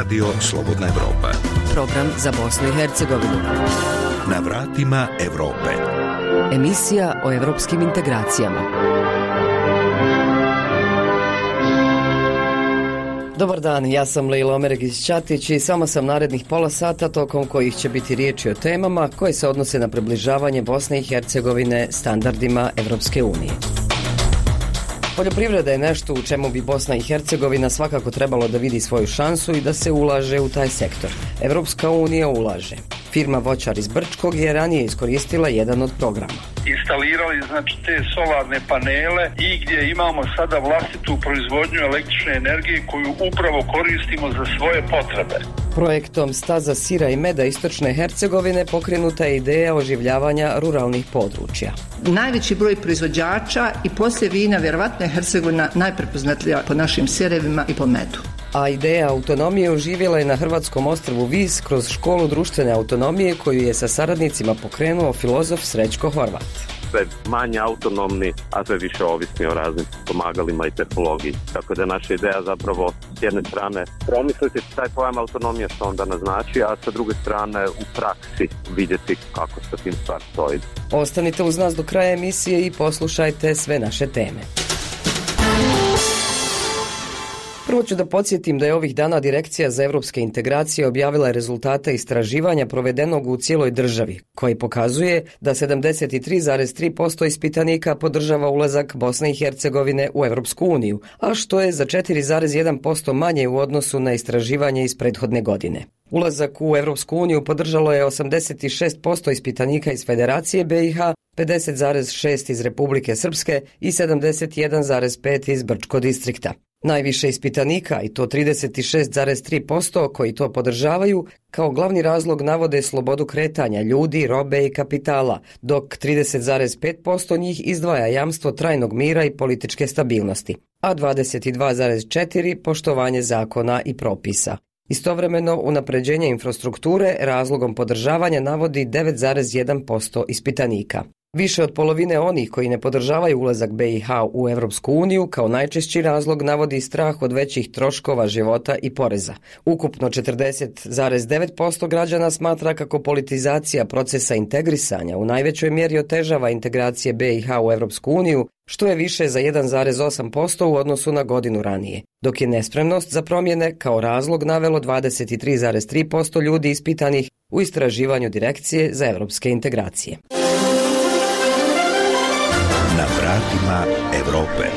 Radio Slobodna Evropa. Program za Bosnu i Hercegovinu. Na vratima Evrope. Emisija o evropskim integracijama. Dobar dan, ja sam Lejla Omeregić-Ćatić i samo sam narednih pola sata tokom kojih će biti riječi o temama koje se odnose na približavanje Bosne i Hercegovine standardima Evropske unije. Poljoprivreda je nešto u čemu bi Bosna i Hercegovina svakako trebalo da vidi svoju šansu i da se ulaže u taj sektor. Evropska unija ulaže. Firma Voćar iz Brčkog je ranije iskoristila jedan od programa. Instalirali te solarne panele i gdje imamo sada vlastitu proizvodnju električne energije koju upravo koristimo za svoje potrebe. Projektom Staza sira i meda istočne Hercegovine pokrenuta je ideja oživljavanja ruralnih područja. Najveći broj proizvođača i poslije vina vjerovatno je Hercegovina najprepoznatljivija po našim sirevima i po medu. A ideja autonomije oživjela je na hrvatskom ostrvu Vis kroz školu društvene autonomije koju je sa saradnicima pokrenuo filozof Srećko Horvat. Sve manje autonomni, a sve više ovisni o raznim pomagalima i tehnologiji. Tako da naša ideja zapravo s jedne strane promisliti taj pojam autonomije što onda naznači, a sa druge strane u praksi vidjeti kako se tim stvar stoji. Ostanite uz nas do kraja emisije i poslušajte sve naše teme. Prvo ću da podsjetim da je ovih dana Direkcija za evropske integracije objavila rezultate istraživanja provedenog u cijeloj državi, koji pokazuje da 73,3% ispitanika podržava ulazak Bosne i Hercegovine u Evropsku uniju, a što je za 4,1% manje u odnosu na istraživanje iz prethodne godine. Ulazak u Evropsku uniju podržalo je 86% ispitanika iz Federacije BiH, 50,6% iz Republike Srpske i 71,5% iz Brčkog distrikta. Najviše ispitanika, i to 36,3% koji to podržavaju, kao glavni razlog navode slobodu kretanja ljudi, robe i kapitala, dok 30,5% njih izdvaja jamstvo trajnog mira i političke stabilnosti, a 22,4% poštovanje zakona i propisa. Istovremeno, unapređenje infrastrukture razlogom podržavanja navodi 9,1% ispitanika. Više od polovine onih koji ne podržavaju ulazak BiH u Evropsku uniju kao najčešći razlog navodi strah od većih troškova života i poreza. Ukupno 40,9% građana smatra kako politizacija procesa integrisanja u najvećoj mjeri otežava integracije BiH u Evropsku uniju, što je više za 1,8% u odnosu na godinu ranije, dok je nespremnost za promjene kao razlog navelo 23,3% ljudi ispitanih u istraživanju Direkcije za evropske integracije. Na vratima Evrope.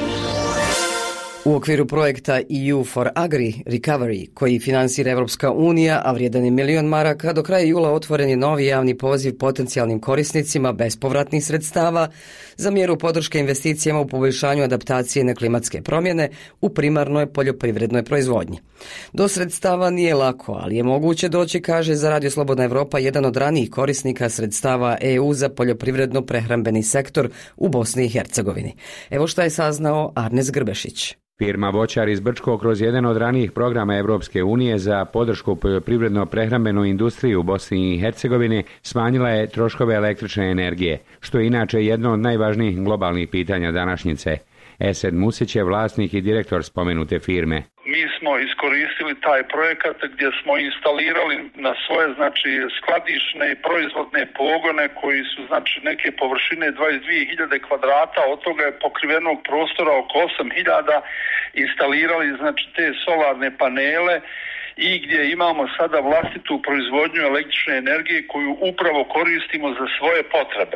U okviru projekta EU for Agri Recovery, koji finansira Evropska unija, a vrijedan je $1 milion, do kraja jula otvoren je novi javni poziv potencijalnim korisnicima bespovratnih sredstava za mjeru podrške investicijama u poboljšanju adaptacije na klimatske promjene u primarnoj poljoprivrednoj proizvodnji. Do sredstava nije lako, ali je moguće doći, kaže za Radio Slobodna Evropa jedan od ranijih korisnika sredstava EU za poljoprivredno-prehrambeni sektor u Bosni i Hercegovini. Evo šta je saznao Arnes Grbešić. Firma Voćar iz Brčkog kroz jedan od ranijih programa Evropske unije za podršku poljoprivredno-prehrambenu industriju u Bosni i Hercegovini smanjila je troškove električne energije, što je inače jedno od najvažnijih globalnih pitanja današnjice. Esed Musić je vlasnik i direktor spomenute firme. Mi smo iskoristili taj projekat gdje smo instalirali na svoje skladišne i proizvodne pogone koji su neke površine 22.000 kvadrata, od toga je pokrivenog prostora oko 8.000, instalirali te solarne panele i gdje imamo sada vlastitu proizvodnju električne energije koju upravo koristimo za svoje potrebe.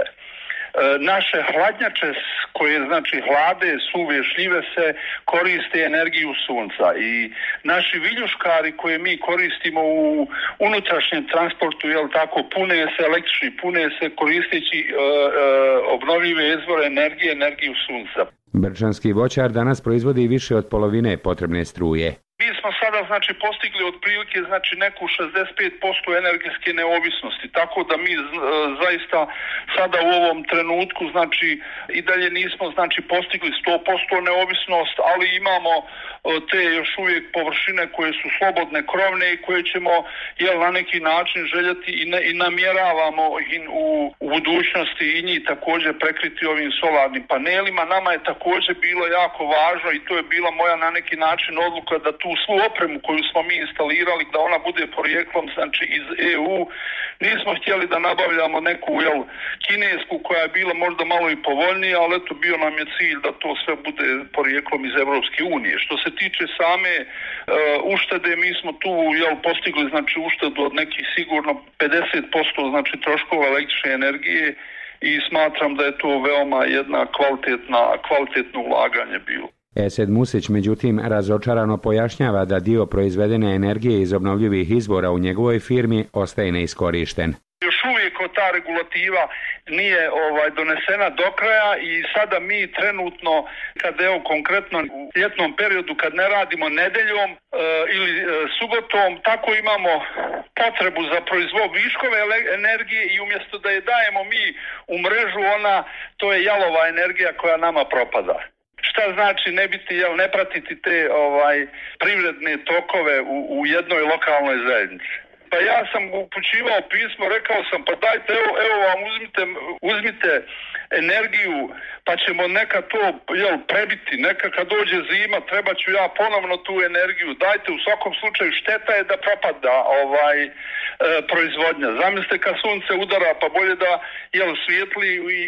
Naše hladnjače koje hlade, suve šljive se koriste energiju sunca i naši viljuškari koje mi koristimo u unutrašnjem transportu, pune se električni, pune se koristeći obnovljive izvore energije, energiju sunca. Brčanski voćar danas proizvodi više od polovine potrebne struje. Mi smo sada postigli otprilike neku 65% energetske neovisnosti, tako da mi zaista sada u ovom trenutku i dalje nismo postigli 100% neovisnost, ali imamo te još uvijek površine koje su slobodne krovne i koje ćemo na neki način željeti i namjeravamo u budućnosti i njih također prekriti ovim solarnim panelima. Nama je također bilo jako važno i to je bila moja na neki način odluka da tu svu opremu koju smo mi instalirali, da ona bude porijeklom znači iz EU. Nismo htjeli da nabavljamo neku kinesku koja je bila možda malo i povoljnija, ali eto bio nam je cilj da to sve bude porijeklom iz Evropske unije. Što se tiče same uštede, mi smo tu postigli znači uštedu od nekih sigurno 50% znači troškova električne energije i smatram da je to veoma jedna kvalitetno ulaganje bilo. Esed Musić, međutim, razočarano pojašnjava da dio proizvedene energije iz obnovljivih izvora u njegovoj firmi ostaje neiskorišten. Još uvijek ta regulativa nije donesena do kraja i sada mi trenutno, kad konkretno u ljetnom periodu kad ne radimo nedeljom ili subotom, tako imamo potrebu za proizvod viškove energije i umjesto da je dajemo mi u mrežu, to je jalova energija koja nama propada. Šta znači ne pratiti te privredne tokove u jednoj lokalnoj zajednici? Pa ja sam upućivao pismo, rekao sam pa dajte evo vam uzmite energiju pa ćemo neka to prebiti, neka kad dođe zima treba ću ja ponovno tu energiju, dajte u svakom slučaju šteta je da propada proizvodnja. Zamislite kad sunce udara pa bolje da svijetli i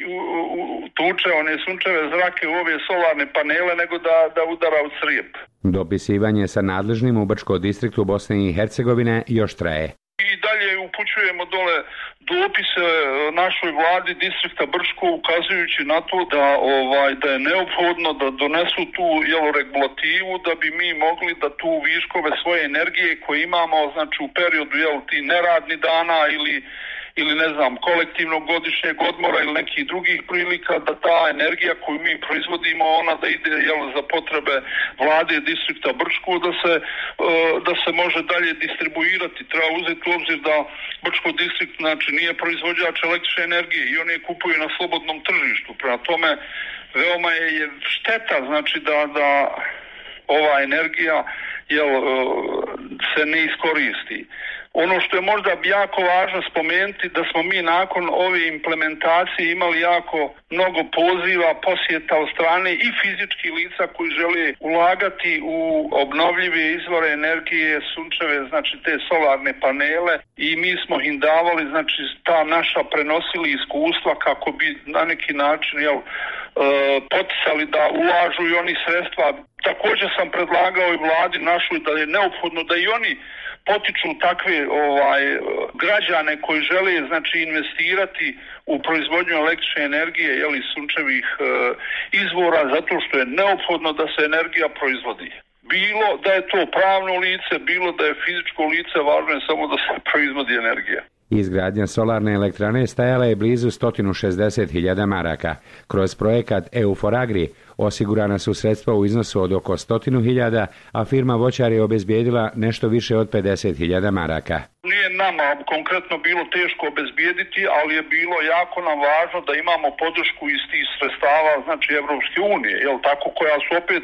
tuče one sunčeve zrake u ove solarne panele nego da udara u crijep. Dopisivanje sa nadležnim u Brčko-distriktu Bosne i Hercegovine još traje. I dalje upućujemo dole dopise našoj vladi distrikta Brčko ukazujući na to da je neophodno da donesu tu regulativu da bi mi mogli da tu viškove svoje energije koje imamo znači u periodu tih neradnih dana ili ne znam kolektivnog godišnjeg odmora ili nekih drugih prilika da ta energija koju mi proizvodimo ona da ide za potrebe vlade distrikta Brčko da se može dalje distribuirati. Treba uzeti u obzir da Brčko distrikt znači nije proizvođač električne energije i oni je kupuju na slobodnom tržištu. Prema tome veoma je šteta znači da ova energija se ne iskoristi. Ono što je možda jako važno spomenuti da smo mi nakon ove implementacije imali jako mnogo poziva, posjeta od strane i fizičkih lica koji žele ulagati u obnovljive izvore energije, sunčeve, znači te solarne panele i mi smo im davali, znači ta naša prenosili iskustva kako bi na neki način poticali da ulažu i oni sredstva. Također sam predlagao i vladi našoj da je neophodno da i oni potiču takve građane koji žele znači investirati u proizvodnju električne energije sunčevih izvora zato što je neophodno da se energija proizvodi. Bilo da je to pravno lice, bilo da je fizičko lice, važno je samo da se proizvodi energija. Izgradnja solarne elektrane stajala je blizu 160.000 maraka. Kroz projekat EU4Agri osigurana su sredstva u iznosu od oko 100.000, a firma Voćar je obezbijedila nešto više od 50.000 maraka. Nije nama konkretno bilo teško obezbijediti, ali je bilo jako nam važno da imamo podršku iz tih sredstava, znači Evropske unije, koja su opet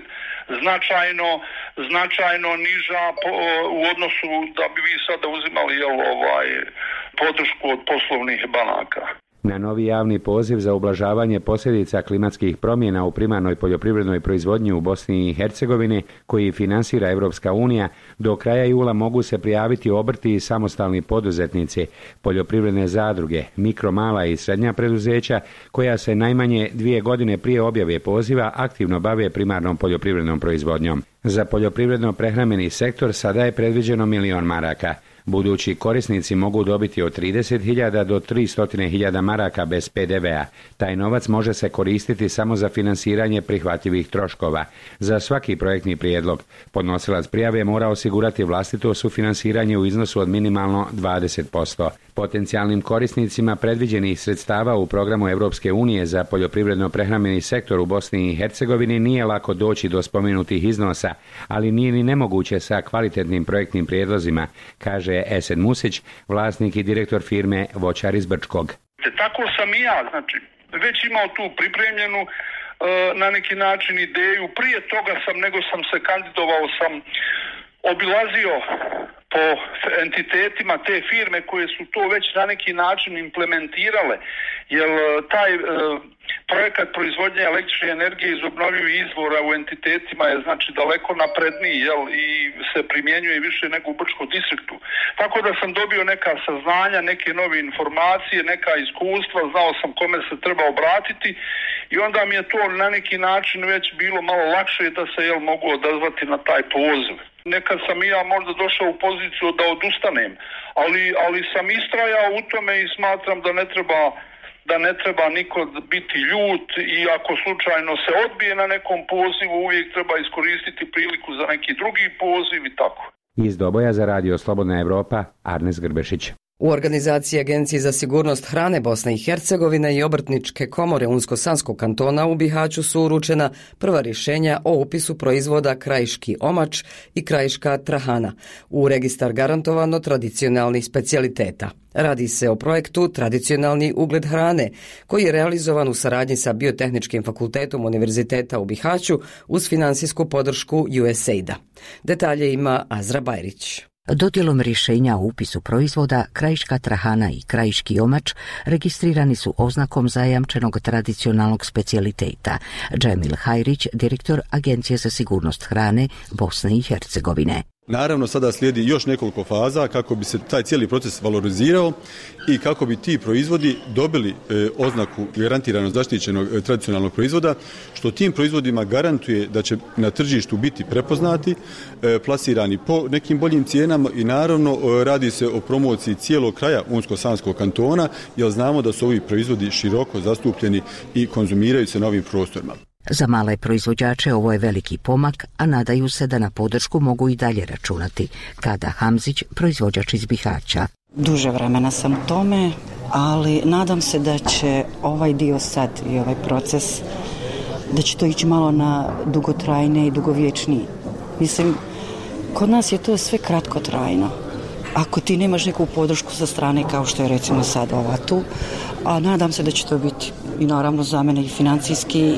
značajno niža u odnosu da bi vi sada uzimali podršku od poslovnih banaka. Na novi javni poziv za ublažavanje posljedica klimatskih promjena u primarnoj poljoprivrednoj proizvodnji u Bosni i Hercegovini, koji finansira Evropska unija, do kraja jula mogu se prijaviti obrti i samostalni poduzetnici, poljoprivredne zadruge, mikro, mala i srednja preduzeća, koja se najmanje 2 godine prije objave poziva aktivno bave primarnom poljoprivrednom proizvodnjom. Za poljoprivredno-prehrambeni sektor sada je predviđeno 1.000.000 maraka. Budući korisnici mogu dobiti od 30.000 do 300.000 maraka bez PDV-a. Taj novac može se koristiti samo za finansiranje prihvatljivih troškova. Za svaki projektni prijedlog podnosilac prijave mora osigurati vlastito sufinansiranje u iznosu od minimalno 20%. Potencijalnim korisnicima predviđenih sredstava u programu Evropske unije za poljoprivredno-prehrambeni sektor u Bosni i Hercegovini nije lako doći do spomenutih iznosa, ali nije ni nemoguće sa kvalitetnim projektnim prijedlozima, kaže Esed Musić, vlasnik i direktor firme Voćar iz Brčkog. Tako sam i ja, znači, već imao tu pripremljenu na neki način ideju. Prije toga nego sam se kandidovao, sam obilazio po entitetima te firme koje su to već na neki način implementirale, jer taj projekat proizvodnje električne energije iz obnovljivih izvora u entitetima je znači daleko napredniji, i se primjenjuje više nego u Brčkom distriktu. Tako da sam dobio neka saznanja, neke nove informacije, neka iskustva, znao sam kome se treba obratiti i onda mi je to na neki način već bilo malo lakše da se mogu odazvati na taj poziv. Nekad sam i ja možda došao u poziciju da odustanem, ali sam istrajao u tome i smatram da ne treba niko biti ljut i ako slučajno se odbije na nekom pozivu, uvijek treba iskoristiti priliku za neki drugi poziv i tako. Iz Doboja za Radio Slobodna Evropa, Arnes Grbešić. U organizaciji Agencije za sigurnost hrane Bosne i Hercegovine i Obrtničke komore Unsko-Sanskog kantona u Bihaću su uručena prva rješenja o upisu proizvoda krajiški omač i krajiška trahana u registar garantovano tradicionalnih specijaliteta. Radi se o projektu Tradicionalni ugled hrane, koji je realizovan u saradnji sa Biotehničkim fakultetom Univerziteta u Bihaću uz finansijsku podršku USAID-a. Detalje ima Azra Bajrić. Dodjelom rješenja o upisu proizvoda krajiška trahana i krajiški omač registrirani su oznakom zajamčenog tradicionalnog specijaliteta. Džemil Hajrić, direktor Agencije za sigurnost hrane Bosne i Hercegovine. Naravno, sada slijedi još nekoliko faza kako bi se taj cijeli proces valorizirao i kako bi ti proizvodi dobili oznaku garantirano zaštićenog tradicionalnog proizvoda, što tim proizvodima garantuje da će na tržištu biti prepoznati, plasirani po nekim boljim cijenama i naravno radi se o promociji cijelog kraja Unsko-Sanskog kantona, jer znamo da su ovi proizvodi široko zastupljeni i konzumiraju se na ovim prostorima. Za male proizvođače ovo je veliki pomak, a nadaju se da na podršku mogu i dalje računati. Kada Hamzić, proizvođač iz Bihaća. Duže vremena sam u tome, ali nadam se da će ovaj dio sad i ovaj proces, da će to ići malo na dugotrajne i dugovječniji. Mislim, kod nas je to sve kratkotrajno. Ako ti nemaš neku podršku sa strane kao što je recimo sad ova tu, a nadam se da će to biti i naravno za mene i financijski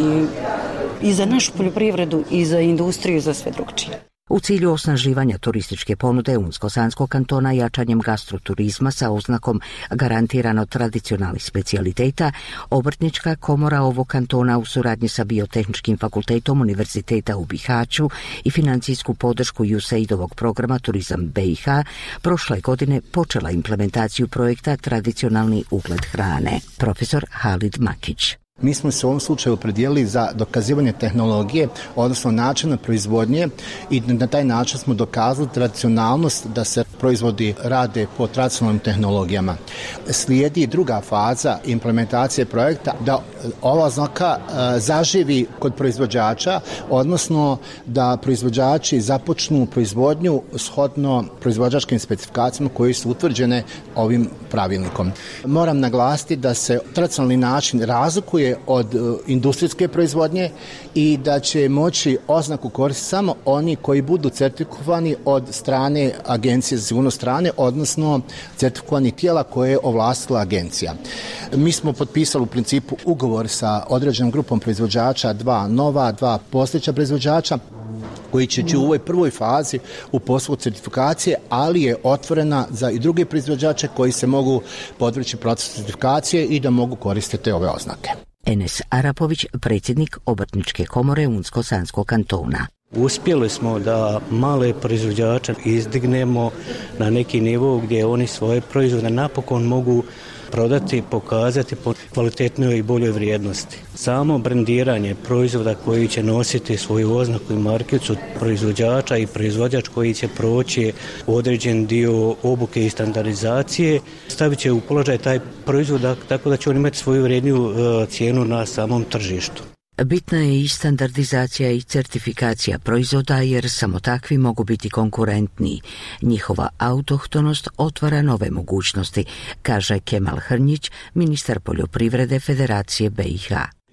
i za našu poljoprivredu i za industriju i za sve drugčije. U cilju osnaživanja turističke ponude Unsko-Sanskog kantona jačanjem gastroturizma sa oznakom garantirano tradicionalnih specijaliteta, Obrtnička komora ovog kantona u suradnji sa Biotehničkim fakultetom Univerziteta u Bihaću i financijsku podršku USAID-ovog programa Turizam BiH prošle godine počela implementaciju projekta Tradicionalni ugled hrane. Profesor Halid Makić. Mi smo se u ovom slučaju opredijelili za dokazivanje tehnologije, odnosno načina proizvodnje i na taj način smo dokazali tradicionalnost da se proizvodi rade po tradicionalnim tehnologijama. Slijedi druga faza implementacije projekta da ova oznaka zaživi kod proizvođača, odnosno da proizvođači započnu proizvodnju shodno proizvođačkim specifikacijama koje su utvrđene ovim pravilnikom. Moram naglasiti da se tradicionalni način razlikuje od industrijske proizvodnje i da će moći oznaku koristiti samo oni koji budu certifikovani od strane Agencije za sigurnost hrane, odnosno certifikovani tijela koje je ovlastila agencija. Mi smo potpisali u principu ugovor sa određenom grupom proizvođača, 2 nova, 2 postojeća proizvođača, koji će u ovoj prvoj fazi u postupku certifikacije, ali je otvorena za i druge proizvođače koji se mogu podvrći procesu certifikacije i da mogu koristiti ove oznake. Enes Arapović, predsjednik Obrtničke komore Unsko-Sanskog kantona. Uspjeli smo da male proizvođače izdignemo na neki nivo gdje oni svoje proizvode napokon mogu prodati, pokazati po kvalitetnoj i boljoj vrijednosti. Samo brendiranje proizvoda koji će nositi svoju oznaku i markicu proizvođača i proizvođač koji će proći određen dio obuke i standardizacije stavit će u položaj taj proizvod tako da će on imati svoju vrijedniju cijenu na samom tržištu. Bitna je i standardizacija i certifikacija proizvoda jer samo takvi mogu biti konkurentniji. Njihova autohtonost otvara nove mogućnosti, kaže Kemal Hrnjić, ministar poljoprivrede Federacije BiH.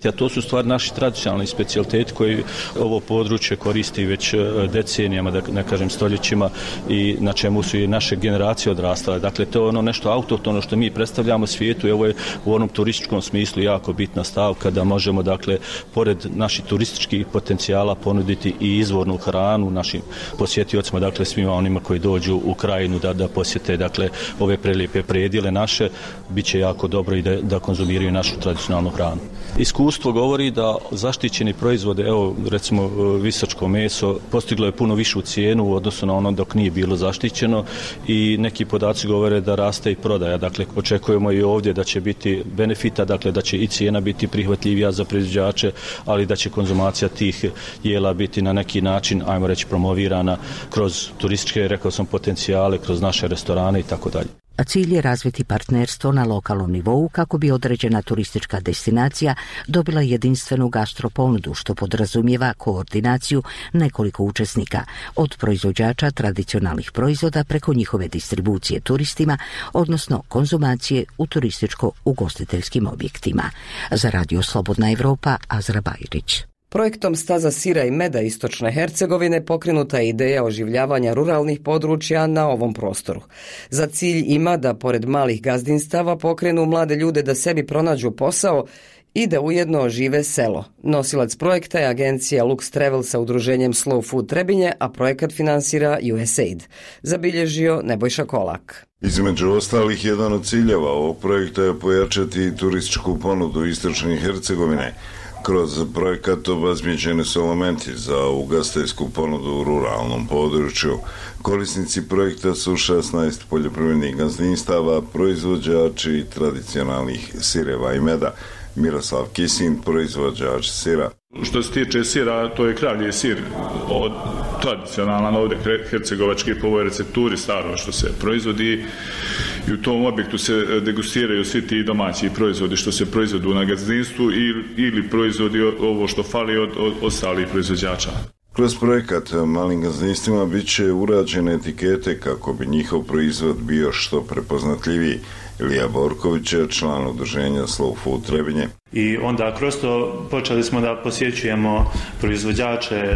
A to su stvari naši tradicionalni specijaliteti koji ovo područje koristi već decenijama, da ne kažem stoljećima, i na čemu su i naše generacije odrastale. Dakle, to je ono nešto autohtono što mi predstavljamo svijetu i ovo je u onom turističkom smislu jako bitna stavka da možemo, dakle, pored naših turističkih potencijala ponuditi i izvornu hranu našim posjetiocima, dakle, svima onima koji dođu u krajinu da posjete, dakle, ove prelijepe predjele naše, bit će jako dobro i da konzumiraju našu tradicionalnu hranu. Iskustvo govori da zaštićeni proizvode, evo recimo visačko meso, postiglo je puno višu cijenu u odnosu na ono dok nije bilo zaštićeno i neki podaci govore da raste i prodaja. Dakle, očekujemo i ovdje da će biti benefita, dakle da će i cijena biti prihvatljivija za proizvođače, ali da će konzumacija tih jela biti na neki način, ajmo reći, promovirana kroz turističke, rekao sam, potencijale, kroz naše restorane i tako dalje. A cilj je razviti partnerstvo na lokalnom nivou kako bi određena turistička destinacija dobila jedinstvenu gastroponudu, što podrazumijeva koordinaciju nekoliko učesnika, od proizvođača tradicionalnih proizvoda preko njihove distribucije turistima, odnosno konzumacije u turističko-ugostiteljskim objektima. Za Radio Slobodna Evropa, Azra Bajrić. Projektom Staza sira i meda Istočne Hercegovine pokrenuta je ideja oživljavanja ruralnih područja na ovom prostoru. Za cilj ima da pored malih gazdinstava pokrenu mlade ljude da sebi pronađu posao i da ujedno ožive selo. Nosilac projekta je agencija Lux Travel sa udruženjem Slow Food Trebinje, a projekat finansira USAID. Zabilježio Nebojša Kolak. Između ostalih, jedan od ciljeva ovog projekta je pojačati turističku ponudu Istočne Hercegovine. Kroz projekat obezbijeđeni su elementi za ugostiteljsku ponudu u ruralnom području. Korisnici projekta su 16 poljoprivrednih gazdinstava, proizvođači tradicionalnih sireva i meda. Miroslav Kisin, proizvođač sira. Što se tiče sira, to je kravlji sir, od tradicionalan ovdje hercegovački po ovoj recepturi staro što se proizvodi i u tom objektu se degustiraju svi ti domaći proizvodi što se proizvodu na gazdinstvu ili proizvodi ovo što fali od ostalih proizvođača. Kroz projekat malim gazdinstvima bit će urađene etikete kako bi njihov proizvod bio što prepoznatljiviji. Ilija Borković je član udruženja Slow Food Trebinje. I onda kroz to počeli smo da posjećujemo proizvođače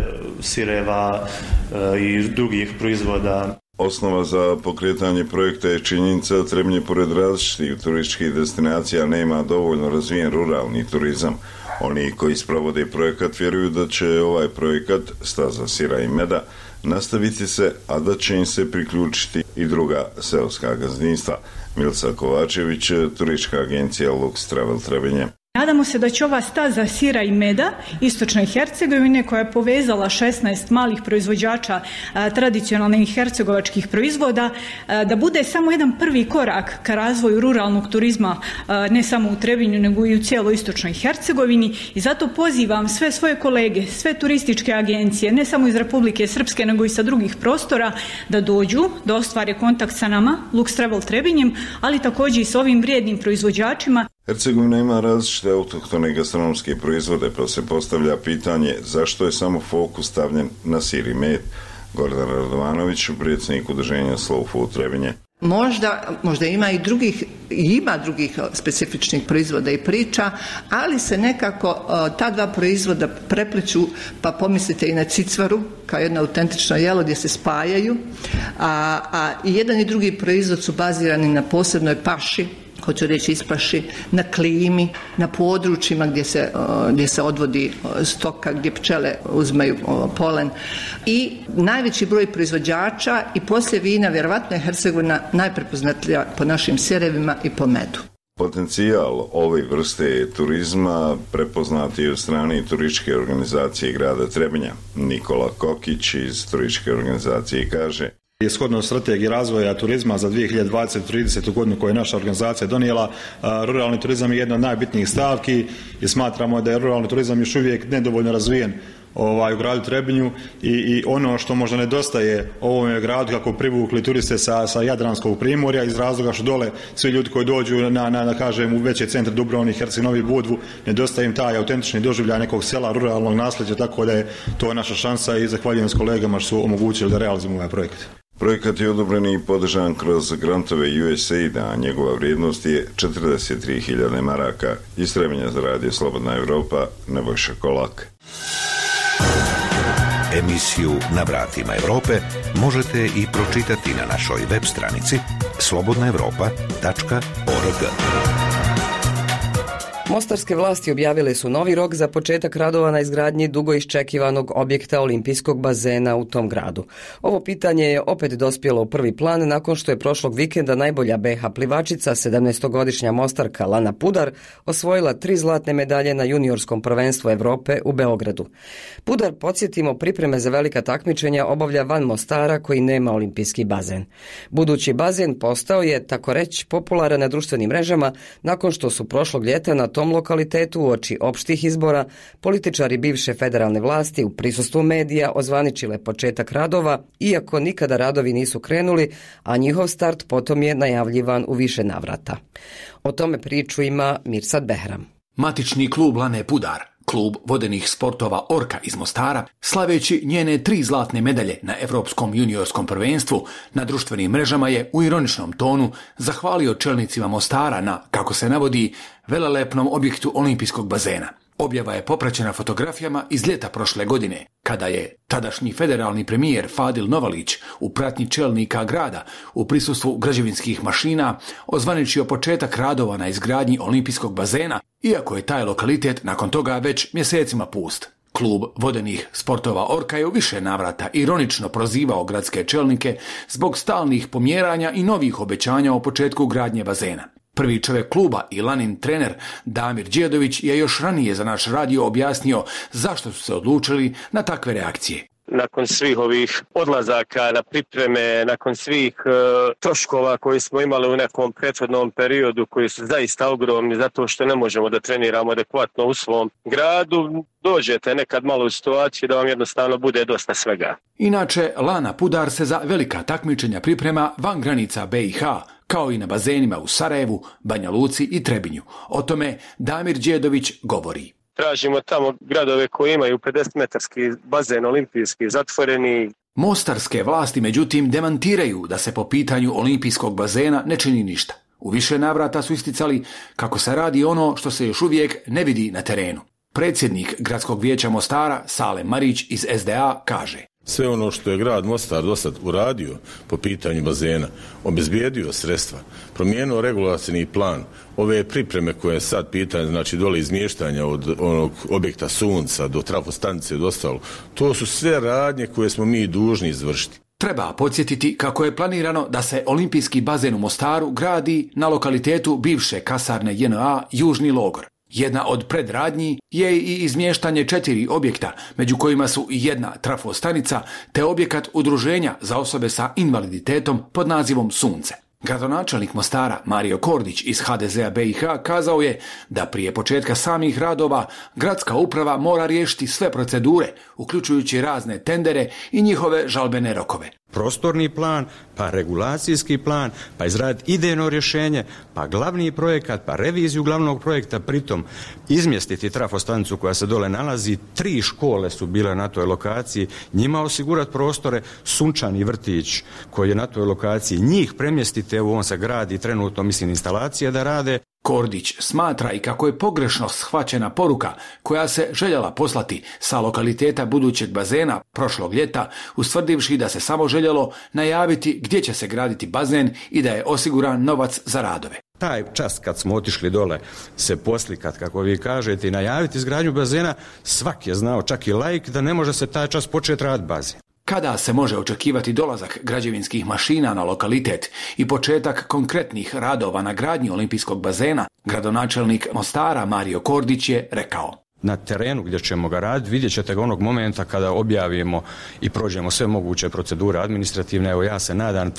sireva i drugih proizvoda. Osnova za pokretanje projekta je činjenica da Trebinje pored različitih turističkih destinacija nema dovoljno razvijen ruralni turizam. Oni koji sprovode projekat vjeruju da će ovaj projekat Staza sira i meda nastaviti se, a da će im se priključiti i druga seoska gazdinstva. Milica Kovačević, turistička agencija Lux Travel Trebinje. Nadamo se da će ova staza sira i meda Istočne Hercegovine, koja je povezala 16 malih proizvođača tradicionalnih hercegovačkih proizvoda, da bude samo jedan prvi korak ka razvoju ruralnog turizma, ne samo u Trebinju, nego i u cijeloj Istočnoj Hercegovini. I zato pozivam sve svoje kolege, sve turističke agencije, ne samo iz Republike Srpske, nego i sa drugih prostora, da dođu, da ostvare kontakt sa nama, Lux Travel Trebinjem, ali također i s ovim vrijednim proizvođačima. Hercegovina ima različite autohtone gastronomske proizvode, pa se postavlja pitanje zašto je samo fokus stavljen na sir i med. Gordan Radovanović, predsjednik udruženja Slow Food Trebinje. Možda ima i drugih specifičnih proizvoda i priča, ali se nekako ta dva proizvoda prepliču, pa pomislite i na cicvaru kao jedno autentično jelo gdje se spajaju, a i jedan i drugi proizvod su bazirani na posebnoj paši, hoću reći ispaši, na klimi, na područjima gdje se odvodi stoka, gdje pčele uzmaju polen. I najveći broj proizvođača i poslije vina, vjerovatno je Hercegovina najprepoznatljivija po našim sirevima i po medu. Potencijal ove vrste turizma prepoznat je od strane turističke organizacije grada Trebinja. Nikola Kokić iz turističke organizacije kaže: Shodno strategiji razvoja turizma za 2020-30. godinu koju je naša organizacija donijela, ruralni turizam je jedna od najbitnijih stavki i smatramo da je ruralni turizam još uvijek nedovoljno razvijen u gradu Trebinju i ono što možda nedostaje ovome gradu kako privukli turiste sa Jadranskog primorja iz razloga što dole svi ljudi koji dođu u veće centre Dubrovnik, Herceg Novi, Budvu, nedostaje im taj autentični doživljaj nekog sela, ruralnog nasljeđa, tako da je to naša šansa i zahvaljujem s kolegama što su omogućili da realizujemo ovaj projekat. Projekat je odobren i podržan kroz grantove USAID-a, a njegova vrijednost je 43.000 maraka. Iz Trebinja za radio Slobodna Evropa, Nebojša Kolak. Emisiju Na vratima Evrope možete i pročitati na našoj web stranici slobodnaevropa.org. Mostarske vlasti objavile su novi rok za početak radova na izgradnji dugo iščekivanog objekta olimpijskog bazena u tom gradu. Ovo pitanje je opet dospjelo u prvi plan nakon što je prošlog vikenda najbolja BiH plivačica, 17-godišnja Mostarka Lana Pudar, osvojila 3 zlatne medalje na juniorskom prvenstvu Evrope u Beogradu. Pudar, podsjetimo, pripreme za velika takmičenja obavlja van Mostara koji nema olimpijski bazen. Budući bazen postao je, tako reći, popularan na društvenim mrežama nakon što su prošlog ljeta na tom lokalitetu uoči opštih izbora političari bivše federalne vlasti u prisustvu medija ozvaničile početak radova, iako nikada radovi nisu krenuli, a njihov start potom je najavljivan u više navrata. O tome priču ima Mirsad Behram. Matični klub Lane Pudar, klub vodenih sportova Orka iz Mostara, slaveći njene 3 zlatne medalje na Evropskom juniorskom prvenstvu, na društvenim mrežama je u ironičnom tonu zahvalio čelnicima Mostara na, kako se navodi, velelepnom objektu olimpijskog bazena. Objava je popraćena fotografijama iz ljeta prošle godine, kada je tadašnji federalni premijer Fadil Novalić u pratnji čelnika grada u prisustvu građevinskih mašina ozvaničio početak radova na izgradnji olimpijskog bazena, iako je taj lokalitet nakon toga već mjesecima pust. Klub vodenih sportova Orka je u više navrata ironično prozivao gradske čelnike zbog stalnih pomjeranja i novih obećanja o početku gradnje bazena. Prvi čovjek kluba i Lanin trener Damir Đedović je još ranije za naš radio objasnio zašto su se odlučili na takve reakcije. Nakon svih ovih odlazaka na pripreme, nakon svih troškova koji smo imali u nekom prethodnom periodu koji su zaista ogromni zato što ne možemo da treniramo adekvatno u svom gradu, dođete nekad malo u situaciju da vam jednostavno bude dosta svega. Inače, Lana Pudar se za velika takmičenja priprema van granica BiH, kao i na bazenima u Sarajevu, Banja Luci i Trebinju. O tome Damir Đedović govori. Tražimo tamo gradove koji imaju 50-metarski bazen olimpijski zatvoreni. Mostarske vlasti međutim demantiraju da se po pitanju olimpijskog bazena ne čini ništa. U više navrata su isticali kako se radi ono što se još uvijek ne vidi na terenu. Predsjednik Gradskog vijeća Mostara, Sale Marić iz SDA, kaže: sve ono što je grad Mostar dosad uradio po pitanju bazena, obezbijedio sredstva, promijenio regulacijni plan, ove pripreme koje je sad pitanje, znači dole izmještanja od onog objekta Sunca do trafostanice i ostalo, to su sve radnje koje smo mi dužni izvršiti. Treba podsjetiti kako je planirano da se olimpijski bazen u Mostaru gradi na lokalitetu bivše kasarne JNA Južni logor. Jedna od predradnji je i izmještanje 4 objekta, među kojima su i jedna trafostanica te objekat udruženja za osobe sa invaliditetom pod nazivom Sunce. Gradonačelnik Mostara Mario Kordić iz HDZ-a BiH kazao je da prije početka samih radova gradska uprava mora riješiti sve procedure, uključujući razne tendere i njihove žalbene rokove. Prostorni plan, pa regulacijski plan, pa izraditi idejno rješenje, pa glavni projekat, pa reviziju glavnog projekta, pritom izmjestiti trafostanicu koja se dole nalazi, 3 škole su bile na toj lokaciji, njima osigurati prostore, sunčani vrtić koji je na toj lokaciji, njih premjestiti, evo on se gradi trenutno, mislim, instalacije da rade. Kordić smatra i kako je pogrešno shvaćena poruka koja se željela poslati sa lokaliteta budućeg bazena prošlog ljeta, ustvrdivši da se samo željelo najaviti gdje će se graditi bazen i da je osiguran novac za radove. Taj čas kad smo otišli dole se poslikat, kako vi kažete, i najaviti izgradnju bazena, svak je znao, čak i laik, da ne može se taj čas početi raditi bazen. Kada se može očekivati dolazak građevinskih mašina na lokalitet i početak konkretnih radova na gradnji olimpijskog bazena, gradonačelnik Mostara Mario Kordić je rekao: na terenu gdje ćemo ga raditi vidjet ćete ga onog momenta kada objavimo i prođemo sve moguće procedure administrativne. Evo, ja se nadam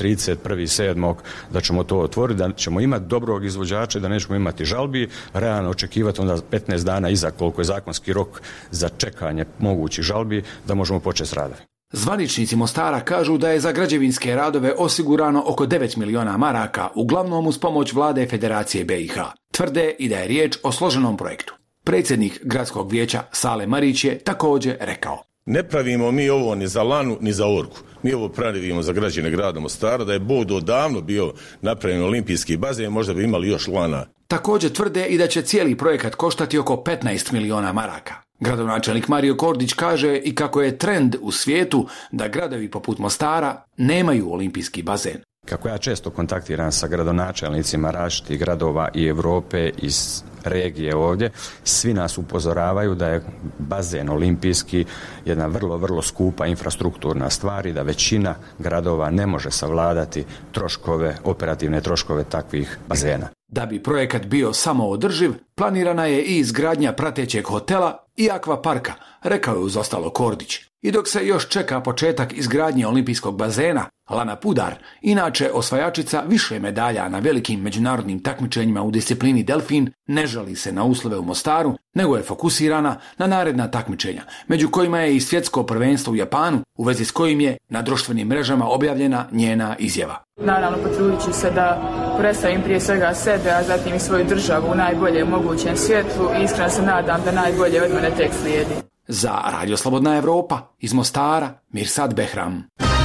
31.7. da ćemo to otvoriti, da ćemo imati dobrog izvođača, da nećemo imati žalbi, realno očekivati onda 15 dana iza koliko je zakonski rok za čekanje mogućih žalbi da možemo početi s radom. Zvaničnici Mostara kažu da je za građevinske radove osigurano oko 9 miliona maraka, uglavnom uz pomoć vlade Federacije BiH. Tvrde i da je riječ o složenom projektu. Predsjednik Gradskog vijeća Sale Marić je također rekao: Ne pravimo mi ovo ni za Lanu, ni za Orku. Mi ovo pravimo za građane grada Mostara, da je Bog odavno bio napravljen olimpijski bazen, možda bi imali još Lana. Također tvrde i da će cijeli projekat koštati oko 15 miliona maraka. Gradonačelnik Mario Kordić kaže i kako je trend u svijetu da gradovi poput Mostara nemaju olimpijski bazen. Kako ja često kontaktiram sa gradonačelnicima različitih gradova i Europe, iz regije ovdje, svi nas upozoravaju da je bazen olimpijski jedna vrlo, vrlo skupa infrastrukturna stvar i da većina gradova ne može savladati operativne troškove takvih bazena. Da bi projekat bio samoodrživ, planirana je i izgradnja pratećeg hotela i akvaparka, rekao je uz ostalo Kordić. I dok se još čeka početak izgradnje olimpijskog bazena, Lana Pudar, inače osvajačica više medalja na velikim međunarodnim takmičenjima u disciplini delfin, ne žali se na uslove u Mostaru, nego je fokusirana na naredna takmičenja, među kojima je i svjetsko prvenstvo u Japanu, u vezi s kojim je na društvenim mrežama objavljena njena izjava. Naravno, potrudit ću se da predstavim prije svega sebe, a zatim i svoju državu u najboljem mogućem svjetlu i iskreno se nadam da najbolje od mene tek slijedi. Za Radio Slobodna Evropa, iz Mostara, Mirsad Behram.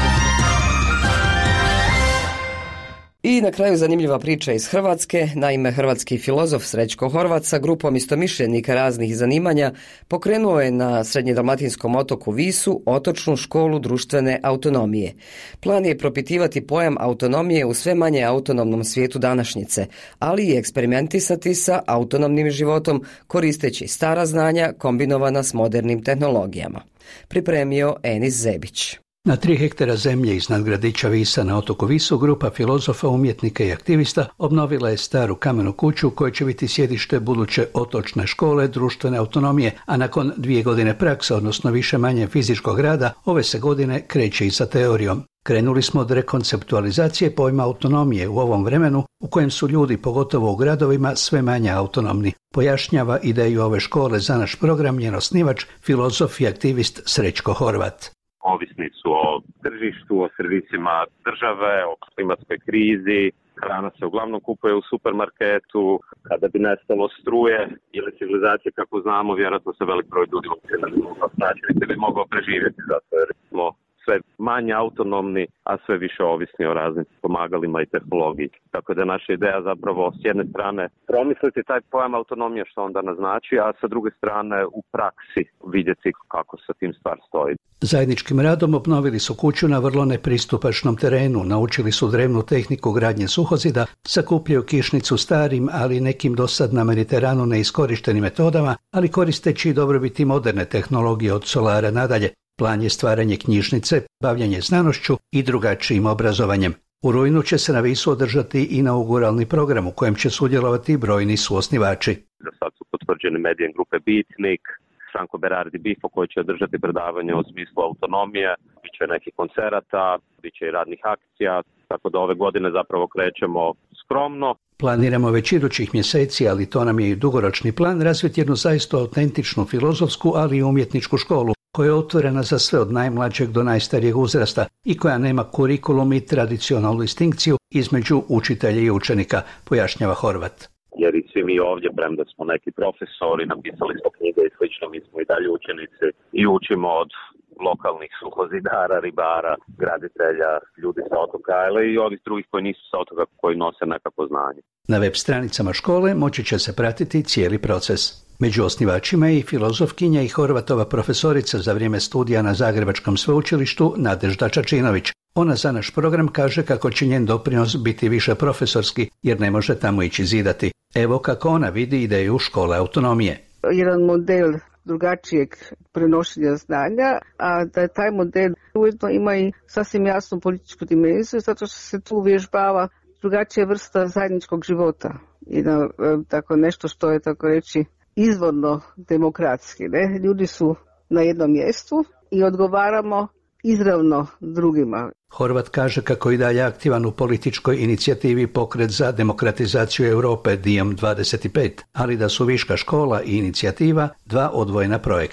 I na kraju zanimljiva priča iz Hrvatske. Naime, hrvatski filozof Srećko Horvat sa grupom istomišljenika raznih zanimanja pokrenuo je na srednjedalmatinskom otoku Visu otočnu školu društvene autonomije. Plan je propitivati pojam autonomije u sve manje autonomnom svijetu današnjice, ali i eksperimentisati sa autonomnim životom koristeći stara znanja kombinovana s modernim tehnologijama. Pripremio Enis Zebić. Na 3 hektara zemlje iznad gradića Visa na otoku Visu grupa filozofa, umjetnika i aktivista obnovila je staru kamenu kuću koja će biti sjedište buduće otočne škole društvene autonomije, a nakon 2 godine prakse, odnosno više manje fizičkog rada, ove se godine kreće i sa teorijom. Krenuli smo od rekonceptualizacije pojma autonomije u ovom vremenu u kojem su ljudi, pogotovo u gradovima, sve manje autonomni. Pojašnjava ideju ove škole za naš program njen osnivač, filozof i aktivist Srećko Horvat. Ovisni su o tržištu, o servisima države, o klimatskoj krizi. Hrana se uglavnom kupuje u supermarketu. Kada bi nestalo struje ili civilizacije kako znamo, vjerojatno se velik broj ljudi uopće ne bi mogao snaći, niti bi mogao preživjeti, zato jer smo sve manje autonomni, a sve više ovisni o raznim pomagalima i tehnologiji. Tako da je naša ideja zapravo s jedne strane promisliti taj pojam autonomije što onda naznači, a sa druge strane u praksi vidjeti kako sa tim stvar stoji. Zajedničkim radom obnovili su kuću na vrlo nepristupačnom terenu, naučili su drevnu tehniku gradnje suhozida, sakupljaju kišnicu starim, ali nekim dosad na Mediteranu neiskorištenim metodama, ali koristeći dobrobiti moderne tehnologije od solara nadalje. Plan je stvaranje knjižnice, bavljanje znanošću i drugačijim obrazovanjem. U rujnu će se na Visu održati inauguralni program u kojem će sudjelovati brojni suosnivači. Za sad su potvrđeni medijem grupe Bitnik, Franco Berardi Bifo koji će održati predavanje u smislu autonomije, bit će nekih koncerata, bit će i radnih akcija, tako da ove godine zapravo krećemo skromno. Planiramo već idućih mjeseci, ali to nam je i dugoročni plan, razviti jednu zaista autentičnu filozofsku, ali i umjetničku školu, koja je otvorena za sve od najmlađeg do najstarijeg uzrasta i koja nema kurikulum i tradicionalnu distinkciju između učitelja i učenika, pojašnjava Horvat. Jer i svi mi ovdje, premda smo neki profesori, napisali smo knjige i slično, mi smo i dalje učenici i učimo od lokalnih suhozidara, ribara, graditelja, ljudi sa otoka, ali i ovih drugih koji nisu sa otoka, koji nose nekako znanje. Na web stranicama škole moći će se pratiti cijeli proces. Među osnivačima je i filozofkinja i Horvatova profesorica za vrijeme studija na Zagrebačkom sveučilištu Nadežda Čačinović. Ona za naš program kaže kako će njen doprinos biti više profesorski jer ne može tamo ići zidati. Evo kako ona vidi ideju škole autonomije. Jedan model drugačijeg prenošenja znanja, a da taj model ujedno ima i sasvim jasnu političku dimenziju, zato što se tu uvježbava drugačija vrsta zajedničkog života i na tako nešto što je tako reći izvorno demokratski. Ne? Ljudi su na jednom mjestu i odgovaramo izravno drugima. Horvat kaže kako je dalje aktivan u političkoj inicijativi Pokret za demokratizaciju Europe Diem 25, ali da su Viška škola i inicijativa 2 odvojena projekta.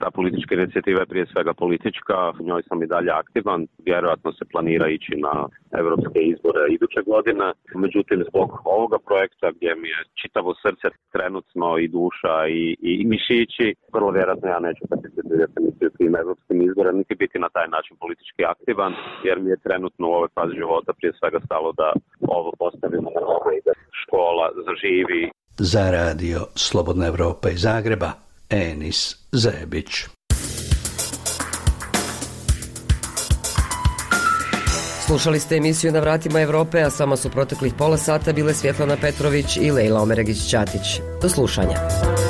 Ta politička inicijativa je prije svega politička, u njoj sam i dalje aktivan, vjerojatno se planira ići na evropske izbore iduće godine. Međutim, zbog ovoga projekta gdje mi je čitavo srce trenutno i duša i mišići, vrlo vjerojatno ja neću participirati niti u tim evropskim izborima, niti biti na taj način politički aktivan, jer mi je trenutno u ovoj fazi života prije svega stalo da ovo postavimo na noge i da škola zaživi. Za radio Slobodna Evropa iz Zagreba, Enis Zebić. Slušali ste emisiju Na vratima Evrope, a sama su proteklih pola sata bile Svjetlana Petrović i Lejla Omeregić-Ćatić. Do slušanja.